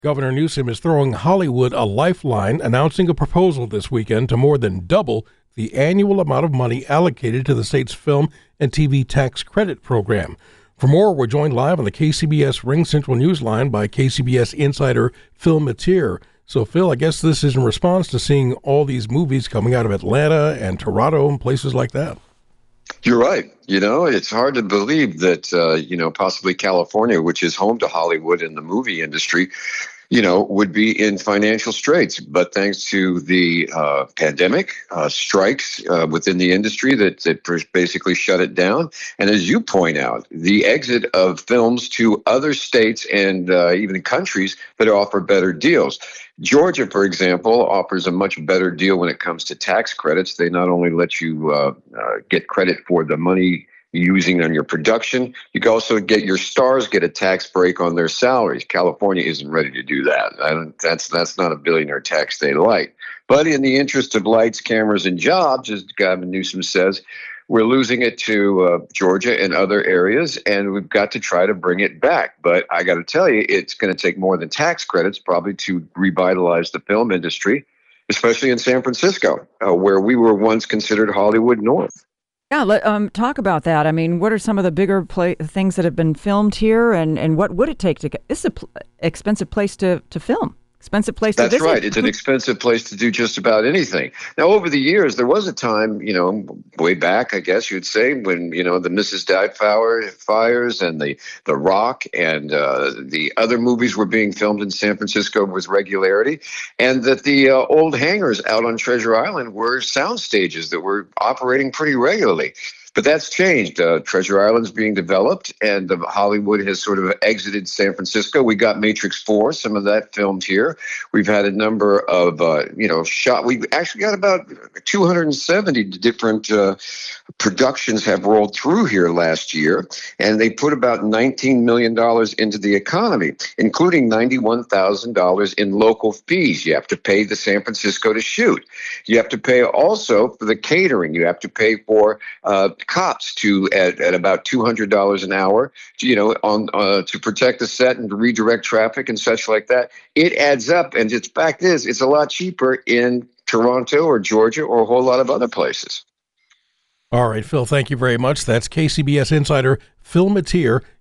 Governor Newsom is throwing Hollywood a lifeline, announcing a proposal this weekend to more than double the annual amount of money allocated to the state's film and TV tax credit program. For more, we're joined live on the KCBS Ring Central Newsline by KCBS insider Phil Matier. So, Phil, I guess this is in response to seeing all these movies coming out of Atlanta and Toronto and places like that. You're right. It's hard to believe that, possibly California, which is home to Hollywood and the movie industry, would be in financial straits. But thanks to the pandemic, strikes within the industry that basically shut it down. And as you point out, the exit of films to other states and even countries that offer better deals. Georgia, for example, offers a much better deal when it comes to tax credits. They not only let you get credit for the money using on your production, you can also get your stars get a tax break on their salaries. California isn't ready to do that. That's not a billionaire tax they like. But in the interest of lights, cameras, and jobs, as Gavin Newsom says, we're losing it to Georgia and other areas, and we've got to try to bring it back. But I got to tell you, it's going to take more than tax credits probably to revitalize the film industry, especially in San Francisco, where we were once considered Hollywood North. Yeah, talk about that. I mean, what are some of the bigger things that have been filmed here, and what would it take to get? This is an expensive place to film. Expensive place to visit. That's right. It's an expensive place to do just about anything. Now, over the years, there was a time, way back, I guess you'd say, when, the Mrs. Doubtfire fires and the Rock and the other movies were being filmed in San Francisco with regularity, and that the old hangars out on Treasure Island were sound stages that were operating pretty regularly. But that's changed. Treasure Island's being developed, and Hollywood has sort of exited San Francisco. We got Matrix 4, some of that filmed here. We've had a number of, shot. We've actually got about 270 different productions have rolled through here last year, and they put about $19 million into the economy, including $91,000 in local fees. You have to pay the San Francisco to shoot. You have to pay also for the catering. You have to pay for cops at about $200 an hour, to protect the set and to redirect traffic and such like that. It adds up, and its fact is, it's a lot cheaper in Toronto or Georgia or a whole lot of other places. All right, Phil, thank you very much. That's KCBS insider Phil Matier